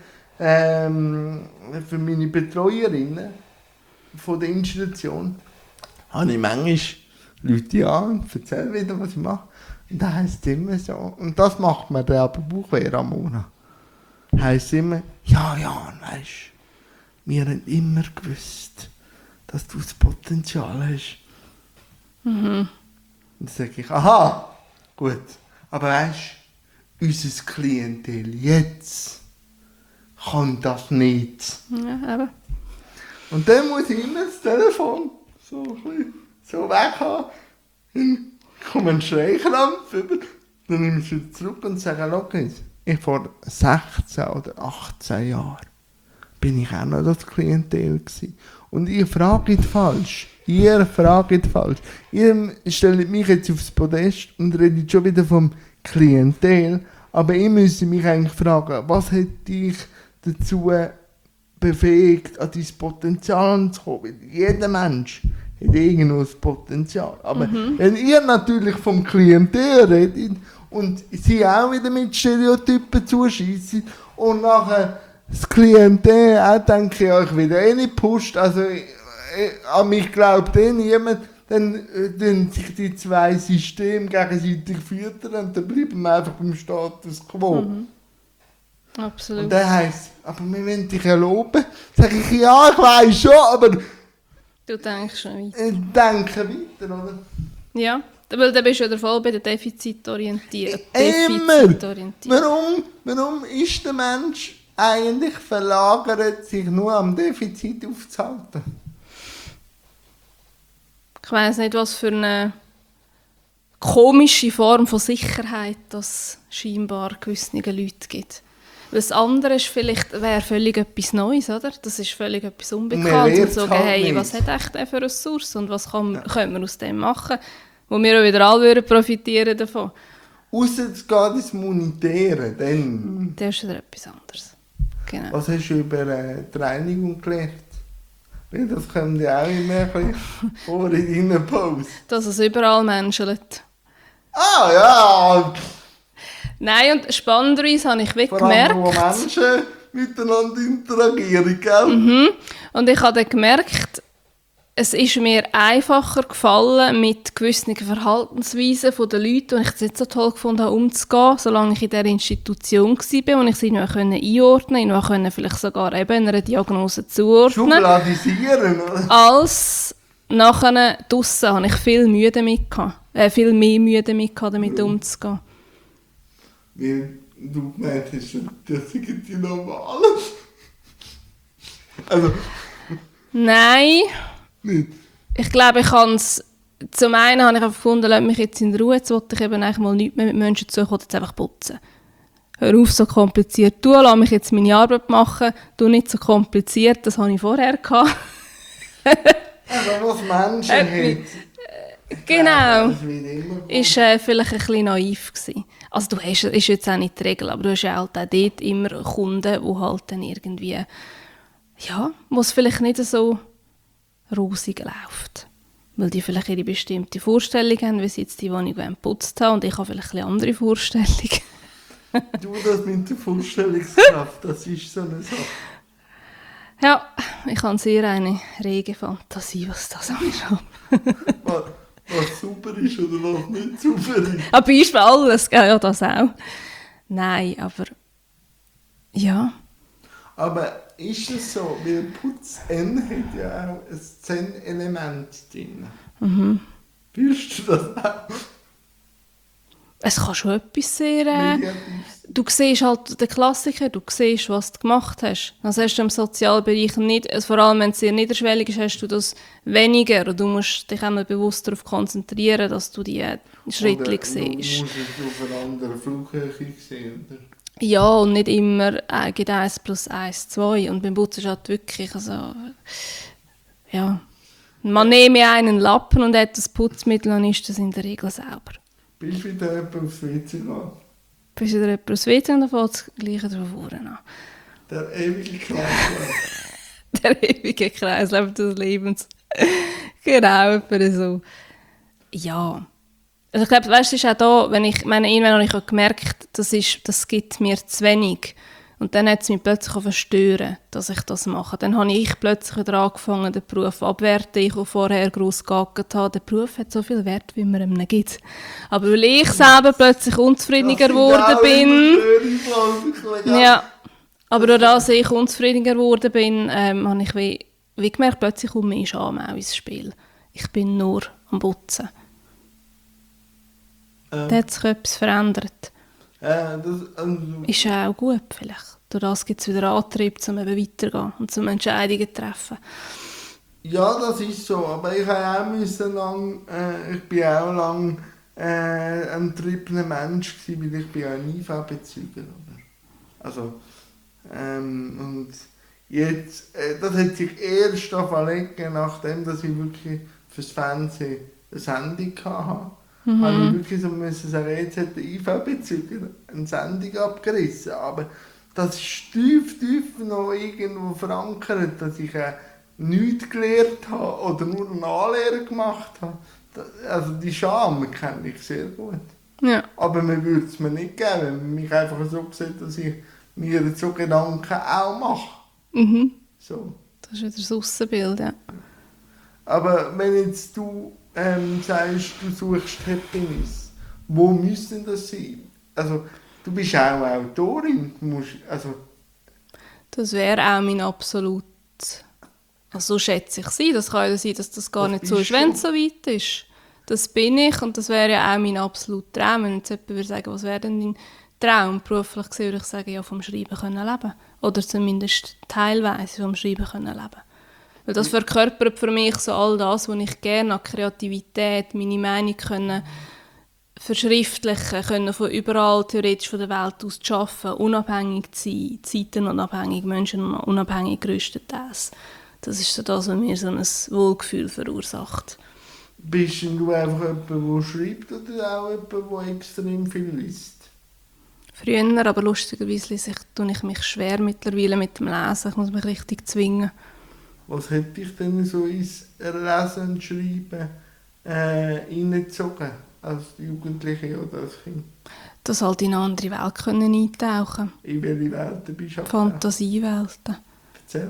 für meine Betreuerinnen von der Institution, habe ich manchmal Leute an und erzähle wieder, was ich mache. Und das heisst immer so, und das macht mir der aber Bauchweh am Monat. Heisst immer, ja, Jan, weisst, wir haben immer gewusst, dass du das Potenzial hast. Und dann sage ich, aha, gut, aber weisst, unser Klientel jetzt kann das nicht. Ja, eben. Und dann muss ich immer das Telefon so ein bisschen so weg haben. Dann kommt ein Schreikrampf über. Dann nehme ich es wieder zurück und sage, schau jetzt, ich vor 16 oder 18 Jahren bin ich auch noch das Klientel gewesen. Und ihr fragt falsch. Ihr fragt falsch. Ihr stellt mich jetzt aufs Podest und redet schon wieder vom Klientel. Aber ich müsste mich eigentlich fragen, was hat dich dazu befähigt, an dein Potenzial zu kommen? Weil jeder Mensch hat irgendwo das Potenzial. Aber wenn ihr natürlich vom Klientel redet und sie auch wieder mit Stereotypen zuschießen und nachher das Klientel auch denke ich euch wieder nicht pusht, also an mich glaubt niemand, dann sich die zwei Systeme gegenseitig füttern und dann bleiben wir einfach beim Status quo. Absolut. Und dann heisst es, aber wir wollen dich erlauben. Sag ich, ja, ich weiss schon, aber Du denkst schon weiter. ich denke weiter, oder? Ja, weil dann bist du ja voll bei der Defizitorientierung. Immer! Warum ist der Mensch eigentlich verlagert, sich nur am Defizit aufzuhalten? Ich weiss nicht, was für eine komische Form von Sicherheit das scheinbar gewissen Leuten gibt. Weil das andere ist wäre völlig etwas Neues, oder? Das ist völlig etwas Unbekanntes. Und sagen, halt hey, nicht. was hat echt der für Ressourcen und was können wir aus dem machen, wo wir auch wieder alle profitieren davon. Ausser es geht ins Monetäre, dann... Das ist wieder etwas anderes. Genau. Was hast du über die Reinigung gelernt? Weil das kommt ja auch immer ein bisschen vor in deinen Post. Dass es überall menschelt. Ah ja! Nein, und spannenderweise habe ich Vor allem, wo gemerkt... Menschen miteinander interagieren, gell? Und ich habe dann gemerkt, es ist mir einfacher gefallen, mit gewissen Verhaltensweisen der Leute, die ich es nicht so toll gefunden habe, umzugehen, solange ich in dieser Institution war, wo ich sie noch einordnen konnte, vielleicht sogar eben einer Diagnose zuordnen. Schubladisieren, oder? Als nachher draussen hatte ich viel mehr Mühe damit, damit umzugehen. Weil du gemeint hast, das sind die Normalen. Also, Nein. nicht. Ich glaube, ich habe es... Zum einen habe ich einfach gefunden, lass mich jetzt in Ruhe, jetzt wollte ich eben eigentlich mal nichts mehr mit Menschen zu tun, jetzt einfach putzen. Hör auf, so kompliziert tun, lass mich jetzt meine Arbeit machen, tu nicht so kompliziert, das hatte ich vorher gehabt. Also, was Menschen haben. Genau. Das wird immer Ist vielleicht ein bisschen naiv gewesen. Also du hast, ist jetzt auch nicht die Regel, aber du hast ja halt auch dort immer Kunden, die halt dann irgendwie, ja, wo es vielleicht nicht so rosig läuft. Weil die vielleicht ihre bestimmte Vorstellung haben, wie sie jetzt die Wohnung geputzt haben und ich habe vielleicht ein bisschen andere Vorstellungen. Du, das mit der Vorstellungskraft, das ist so eine Sache. Ja, ich habe sehr eine rege Fantasie, was das angeht. Was super ist oder was nicht super ist. Aber ist für alles, gell? Ja, das auch. Nein, aber ja. Aber ist es so, weil Putz N hat ja auch ein Zen-Element drin. Fühlst du das auch? Es kann schon etwas sehr... Negatives? Du siehst halt den Klassiker, du siehst, was du gemacht hast. Das hast du im Sozialbereich nicht, vor allem wenn es sehr niederschwellig ist, hast du das weniger. Und du musst dich einmal bewusst darauf konzentrieren, dass du die Schritte siehst. Du musst es auf einer anderen Flughöhe sehen, oder? Ja, und nicht immer geht 1 + 1 = 2. Und beim Putzen ist halt wirklich, also, ja, man nehme einen Lappen und hat das Putzmittel, dann ist das in der Regel sauber. Bist du wieder jemand aufs WC gegangen? Bis wieder jemand aufs WC und dann fängt das Gleiche drauf an. Der ewige Kreislauf. Der ewige Kreislauf des Lebens. Genau, etwa so. Ja. Also ich glaube, weißt du, es ist auch da, irgendwann habe ich auch gemerkt, das gibt mir zu wenig. Und dann hat es mich plötzlich auch verstören, dass ich das mache. Dann habe ich plötzlich wieder angefangen, den Beruf abwerten. Ich, der vorher gross gegackert habe, der Beruf hat so viel Wert, wie man ihm gibt. Aber weil ich selber plötzlich unzufriedener geworden bin... Ja, aber dadurch, dass ich unzufriedener geworden bin, habe ich wie gemerkt, plötzlich kommt mehr Scham auch ins Spiel. Ich bin nur am Putzen. Da hat sich etwas verändert. Ist ja auch gut vielleicht. Durch das gibt es wieder Antrieb, um eben weiterzugehen und zum Entscheidungen zu treffen. Ja, das ist so. Aber ich habe auch ich bin auch lang ein triebener Mensch gewesen, weil ich bin ja ein IV-Bezüger. Also, und jetzt, das hat sich erst verlegen, nachdem dass ich wirklich fürs Fernsehen eine Sendung hatte. Habe ich wirklich so müssen sagen, jetzt hat der IV-Bezüger eine Sendung abgerissen. Aber das ist tief noch irgendwo verankert, dass ich nichts gelernt habe oder nur eine Anlehre gemacht habe. Also die Scham kenne ich sehr gut. Ja. Aber man würde es mir nicht geben, wenn man mich einfach so sieht, dass ich mir so Gedanken auch mache. Mhm. So. Das ist wieder das Aussenbild, ja. Aber wenn jetzt du sagst, du suchst Happiness, wo müsste das sein? Also Du bist auch Autorin. Du musst, also, Das wäre auch mein absolut... Also so schätze ich sie. Das kann ja sein, dass das gar Das nicht so ist, bist wenn du. es so weit ist. Das bin ich und das wäre ja auch mein absoluter Traum. Wenn jetzt jemand würde sagen, was wäre denn dein Traum? Beruflich gesehen würde ich sagen, ja, vom Schreiben können leben. Oder zumindest teilweise vom Schreiben können leben. Weil das verkörpert für mich so all das, was ich gerne an Kreativität, meine Meinung können verschriftlichen, können von überall theoretisch von der Welt aus arbeiten, unabhängig zu sein, zeitenunabhängig, menschenunabhängig grösstenteils. Das ist so das, was mir so ein Wohlgefühl verursacht. bist du einfach jemand, der schreibt oder auch jemand, der extrem viel liest? Früher, aber lustigerweise tue ich mich schwer mittlerweile mit dem Lesen. Ich muss mich richtig zwingen. Was hat dich denn so ins Lesen und Schreiben reingezogen? Als Jugendliche oder als Kind? Dass halt in eine andere Welt können eintauchen In welche Welten bist du abgetaucht? Fantasiewelten. Erzähl.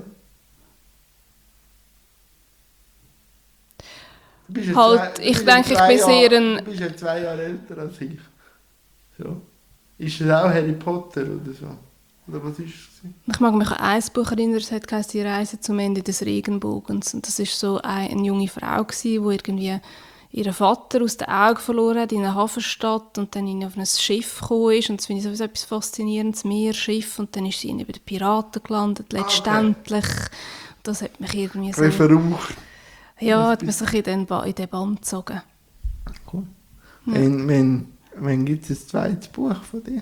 Du bist ja Halt, ich denke, ich bin sehr ein... Du bist ja 2 Jahre älter als ich. So. Ist es auch Harry Potter oder so? Oder was ist es? Ich mag mich an ein Buch erinnern, es heisst «Die Reise zum Ende des Regenbogens». Und das war so eine junge Frau, die irgendwie ihren Vater aus den Augen verloren hat in einer Hafenstadt und dann auf ein Schiff gekommen ist. Und das finde ich sowieso etwas Faszinierendes, Meerschiff. Und dann ist sie bei den Piraten gelandet, letztendlich. Das hat mich irgendwie so... Verraucht. Ja, hat man sich in den Bann gezogen. Cool. Ja. Wann gibt es ein zweites Buch von dir?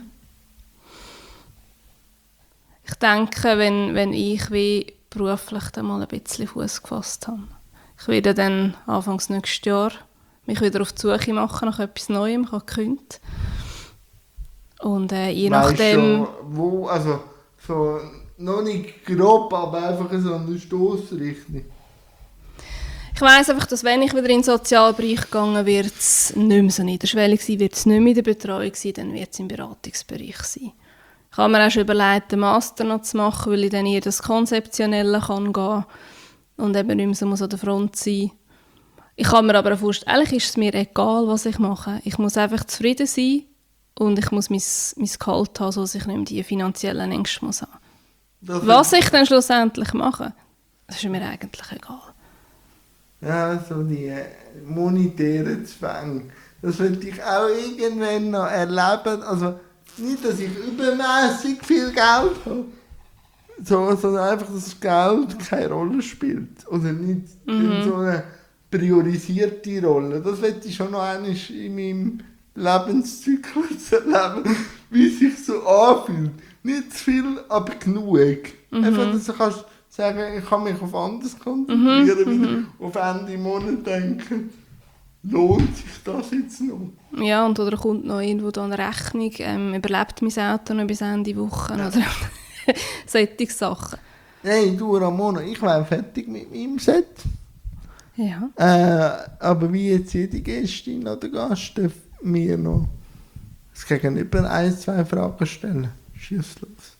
Ich denke, wenn ich wie beruflich dann mal ein bisschen Fuß gefasst habe. Ich werde dann Anfangs nächstes Jahr mich wieder auf die Suche machen nach etwas Neuem. Ich habe gekündigt. Und je nachdem... Schon, wo, also so, noch nicht grob, aber einfach so eine Stossrichtung. Ich weiss einfach, dass wenn ich wieder in den Sozialbereich gegangen wird es nicht mehr so niederschwellig sein, wird es nicht mehr in der Betreuung sein, dann wird es im Beratungsbereich sein. Ich habe mir auch schon überlegt, den Master noch zu machen, weil ich dann eher das Konzeptionelle kann gehen und eben nicht mehr so muss an der Front sein. Ich kann mir aber auch vorstellen, eigentlich ist es mir egal, was ich mache. Ich muss einfach zufrieden sein und ich muss mein Gehalt haben, sodass ich nicht mehr die finanziellen Ängste muss haben. Was ich dann schlussendlich mache, das ist mir eigentlich egal. Ja, so die monetären Zwänge. Das will ich auch irgendwann noch erleben. Also nicht, dass ich übermäßig viel Geld habe, sondern einfach, dass das Geld keine Rolle spielt. Oder nicht in so eine priorisierte Rolle. Das will ich schon noch einmal in meinem Lebenszyklus erleben, wie es sich so anfühlt. Nicht zu viel, aber genug. Einfach, dass du kannst sagen, ich kann mich auf anderes konzentrieren, wieder auf Ende Monat denken, lohnt sich das jetzt noch? Ja, und oder kommt noch irgendwo da eine Rechnung, überlebt mein Auto noch bis Ende Woche oder solche Sachen. Hey, du Ramona, ich wäre fertig mit meinem Set. Ja. Aber wie jetzt jede Gästin oder Gast darf mir noch das Gegenüber 1-2 Fragen stellen. Schieß los.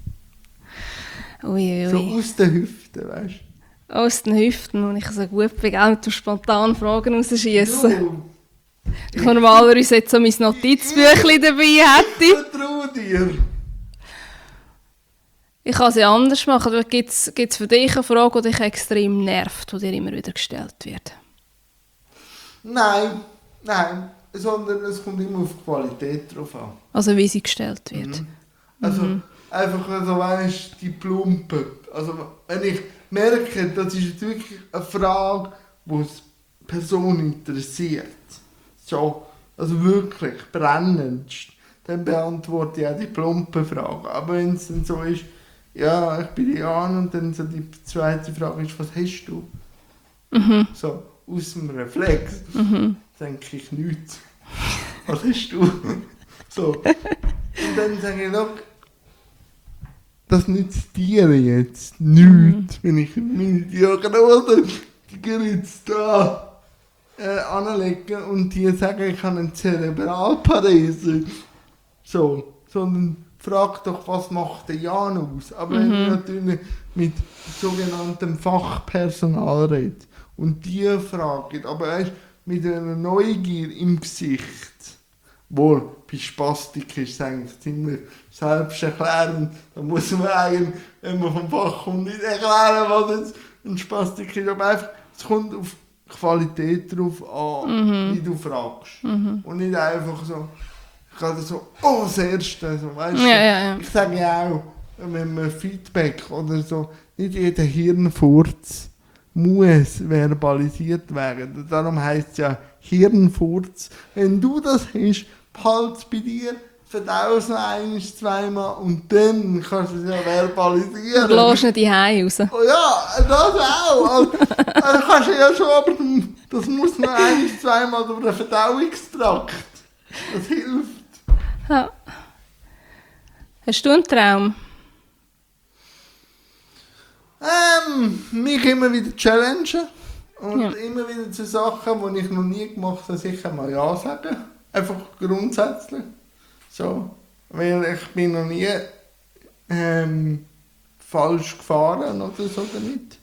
Ui. So aus den Hüften, weißt du? Aus den Hüften, und ich so gut bin, auch mit spontan Fragen rausschießen. Ich normalerweise jetzt so mein Notizbüchlein dabei hätte. Ich vertraue dir. Ich kann sie anders machen. Gibt es für dich eine Frage, die dich extrem nervt, die dir immer wieder gestellt wird? Nein. Sondern es kommt immer auf die Qualität drauf an. Also wie sie gestellt wird. Also einfach, also, weißt, die Plumpe. Also wenn ich merke, das ist jetzt wirklich eine Frage, die die Person interessiert. So, also wirklich brennendst. Dann beantworte ich auch die plumpe Frage. Aber wenn es dann so ist, ja, ich bin Jan und dann so die zweite Frage ist, was hast du? So, aus dem Reflex denke ich nichts. Was hast du? So. Und dann sage ich, look, das nützt dir jetzt nichts, wenn ich meine Diagnose jetzt da anlege und die sagen, ich habe eine Zerebralparese. So, sondern frag doch, was macht der Jan aus? Aber wenn ich natürlich mit sogenanntem Fachpersonal rede und die fragen, aber weißt, mit einer Neugier im Gesicht, Wohl, bei Spastik ist es eigentlich ziemlich selbsterklärend. Da muss man eigentlich, wenn man vom Fach kommt, nicht erklären, was jetzt ein Spastik ist. Aber einfach, es kommt auf Qualität drauf an, wie du fragst. Und nicht einfach so, gerade so, oh, das Erste. So, weißt du? Ja. Ich sage ja auch, wenn man Feedback oder so, nicht jeder Hirnfurz muss verbalisiert werden. Darum heisst es ja Hirnfurz. Wenn du das hast, behalte es bei dir, verdau es noch ein-, zweimal und dann kannst du es ja verbalisieren. Du lässt nicht die Hause raus. Oh ja, das auch. Also kannst du ja schon, aber das muss noch ein-, zweimal durch den Verdauungstrakt. Das hilft. Ja. Hast du einen Traum? Mich immer wieder challengen und immer wieder zu Sachen, die ich noch nie gemacht habe, sicher mal Ja sagen. Einfach grundsätzlich. So. Weil ich bin noch nie falsch gefahren oder so damit.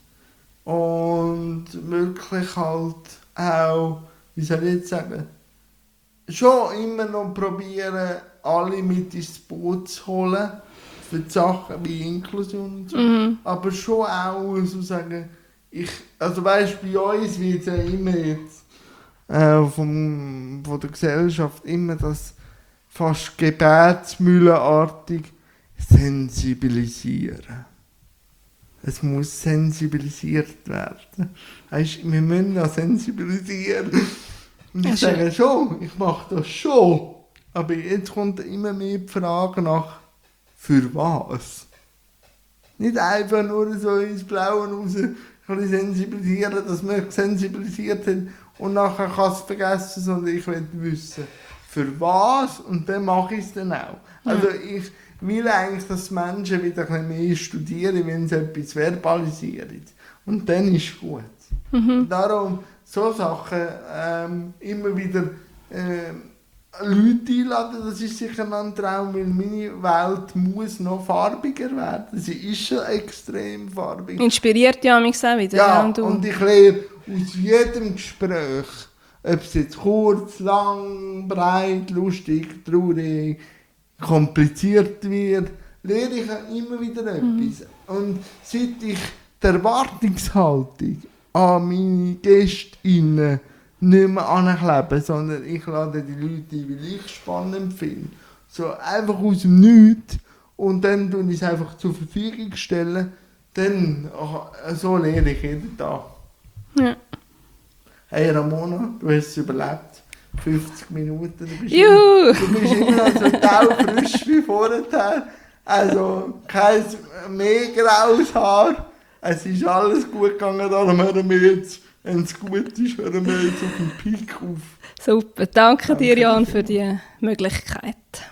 Und wirklich halt auch, wie soll ich jetzt sagen, schon immer noch probieren, alle mit ins Boot zu holen. Für die Sachen wie Inklusion und so. Aber schon auch so sagen, also weißt du, bei uns wird ja immer jetzt von der Gesellschaft immer das fast gebetsmühlenartig sensibilisieren. Es muss sensibilisiert werden. Weißt, wir müssen ja sensibilisieren. Und ich sage schon, ich mache das schon. Aber jetzt kommt immer mehr die Frage nach, für was? Nicht einfach nur so ins Blaue raus ein bisschen sensibilisieren, dass wir sensibilisiert sind und nachher kann es vergessen, sondern ich will wissen, für was und dann mache ich es dann auch. Also ich will eigentlich, dass Menschen wieder ein bisschen mehr studieren, wenn sie etwas verbalisieren. Und dann ist es gut. Darum so Sachen immer wieder Leute einladen, das ist sicher ein Traum, weil meine Welt muss noch farbiger werden. Sie ist schon extrem farbig. Inspiriert ja mich auch wieder. Ja, und und ich lerne aus jedem Gespräch, ob es jetzt kurz, lang, breit, lustig, traurig, kompliziert wird, lerne ich auch immer wieder etwas. Und seit ich die Erwartungshaltung an meine GästInnen nicht mehr ankleben, sondern ich lade die Leute ein, weil ich es spannend finde. So einfach aus dem Nichts und dann stelle ich es einfach zur Verfügung stellen. Dann, so lerne ich jeden Tag. Ja. Hey Ramona, du hast es überlebt. 50 Minuten, du bist immer noch so taufrisch wie vorher. Also kein mehr graues Haar. Es ist alles gut gegangen, darum hören wir jetzt, wenn es gut ist, hören wir jetzt auf den Peak auf. Super, danke dir Jan für die Möglichkeit.